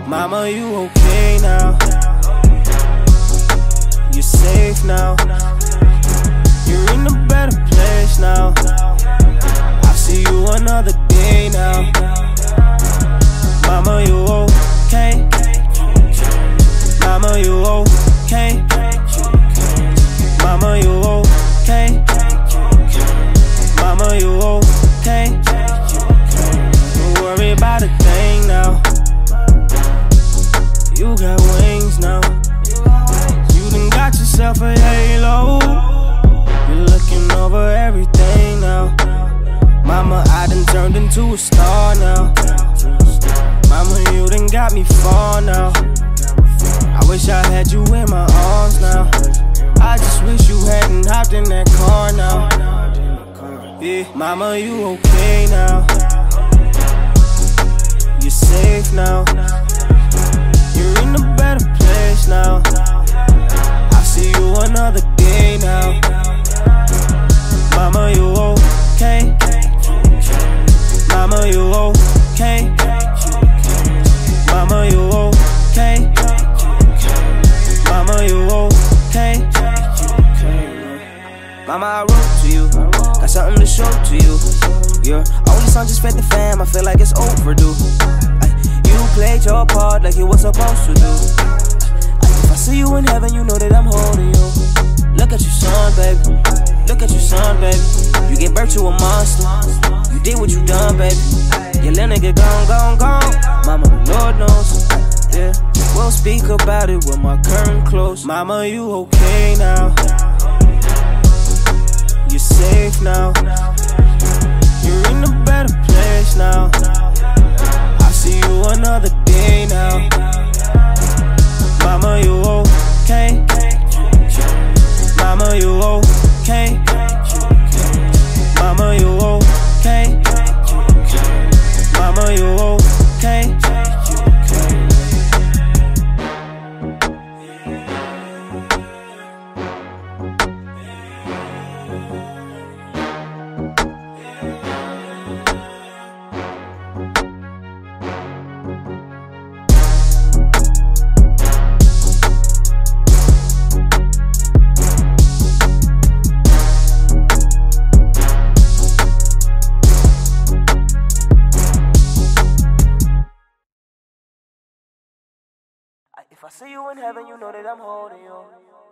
Mama, you okay now? You're safe now. You're in a better place now. I see you another day now. Mama, you okay? Mama, you okay? Mama, you okay? Mama, you okay? Don't worry about a thing now. You got wings now. You done got yourself a halo. You're looking over everything now. Mama, I done turned into a star now. Mama, you done got me far now. I wish I had you in my arms now. I just wish you hadn't hopped in that car now. Yeah, mama, you okay now? You're safe now. You're in a better place now. I see you another day now. Mama, you okay? Mama, you okay? Mama, you okay? Mama, you okay? Mama, I wrote to you, got something to show to you. Your only son just fed the fam, I feel like it's overdue. You played your part like you were supposed to do. If I see you in heaven, you know that I'm holding you. Look at your son, baby. Look at your son, baby. You gave birth to a monster. You did what you done, baby. Your little nigga gone, gone, gone. Mama, the Lord knows. Yeah, we'll speak about it when my curtain closed. Mama, you okay now? You're safe now. You're in a better place now. I see you another day now. Mama, you okay? Mama, you okay? Mama, you okay? Mama, you okay? If I see you in heaven, you know that I'm holding you.